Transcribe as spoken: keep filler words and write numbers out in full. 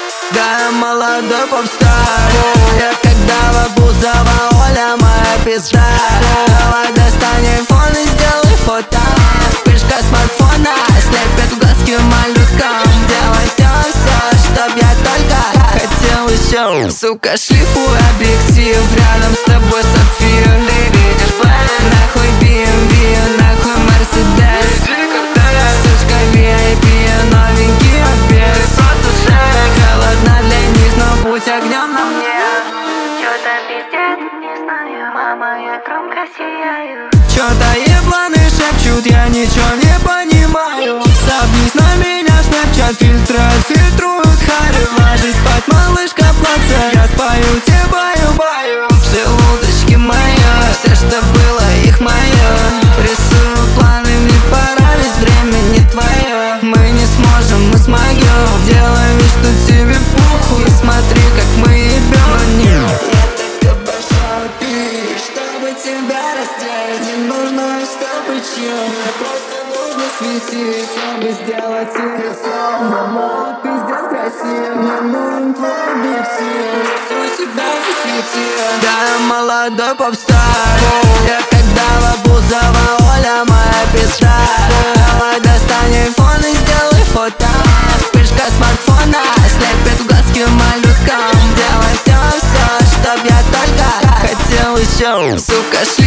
Да, я молодой попстар. Я когда в Абузова, Оля моя пизда. Давай достань айфон и сделай фото. Вспышка смартфона слепит глазки малюткам. Делай все, все, чтоб я только хотел еще. Сука, шлифуй объектив, рядом с тобой сапфир. Ты видишь план, нахуй би эм ви, нахуй Мерседес. Сучка ви ай пи, новенький обвес. Холодно для них, но будь огнем на мне. Чё-то пиздец, не знаю, мама, я громко сияю. Чё-то ебланы шепчут, я ничего не понимаю. Сопнись на меня в снэпчат, фильтры фильтруют харю. Ложись спать, малышка, плаца, я спою тебе баю-баю. Желудочки мои, все, что было, их мое. Рисую планы, мне пора, ведь время не твое. Мы не сможем, мы смогем. Делай вид, что тебе похуй. Смотри, как мы ебем, но нет. Я так обожаю пить, чтобы тебя раздеть. Не нужно, чтобы чил, мне просто нужно светить, чтобы сделать тебе все. Я мол, пиздец красив, мне нужен твой объектив. Всю себя засветил. Да, я молодой попстар. Я когда в Абузова, Оля моя пизда. Давай достань айфон и сделай фото. Вспышка смартфона слепит глазки малюткам. Делай все, все, чтоб я только хотел еще. Сука, шли